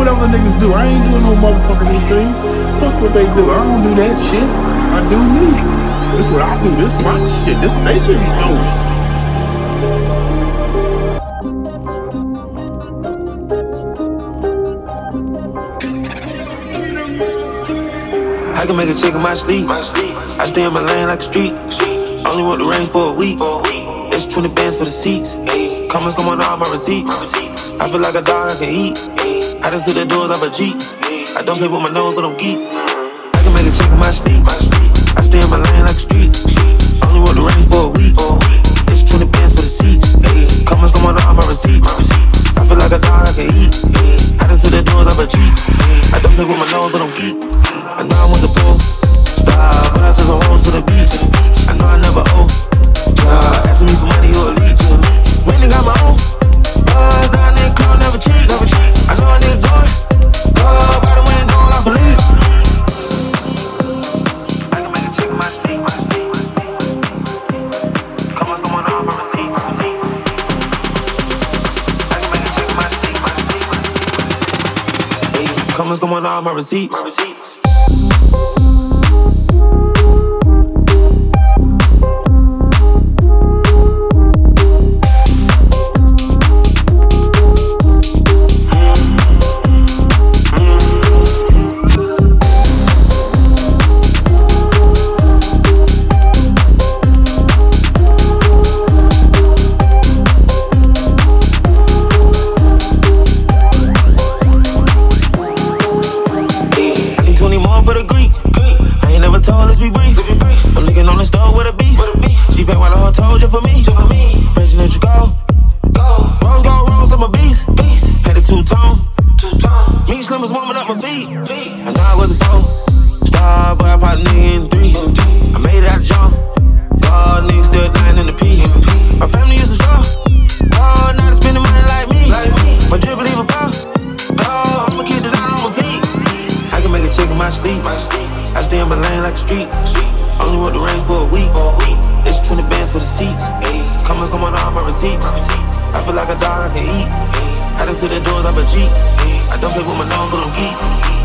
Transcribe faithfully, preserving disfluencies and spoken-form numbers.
whatever niggas do. I ain't doing no motherfucking anything. Fuck what they do. I don't do that shit. I do me. This what I do. This my shit. This what they should be doing. I can make a chick in my sleep. I stay in my lane like a street. Only want the range for a week. It's twenty bands for the seats. Comments come on all my receipts. I feel like a dog I can eat. I done to the doors of a Jeep. I don't play with my nose, but I'm geek. I can make a chick in my sleep. I stay in my lane like a street. Only want the range for a week. It's twenty bands for the seats. Comments come on all my receipts. I feel like a dog I can eat. I done to the doors of a Jeep. I don't play with my nose, but I'm geek. I know I want the pool stop, but I took a hoes to the beach. I know I never owe. Yeah, asking me for money or a lead. Really got my own. Buzz down in the club, never cheat. I know I need going. Go, by the way, going off a lead. I can make a chick in my sleep. Come on, come on, all my receipts. I can make a chick in my sleep. Come on, come on, all my receipts. I feel like a dog I can eat. I done to the doors of a Jeep. I don't play with my nose, but I'm geek.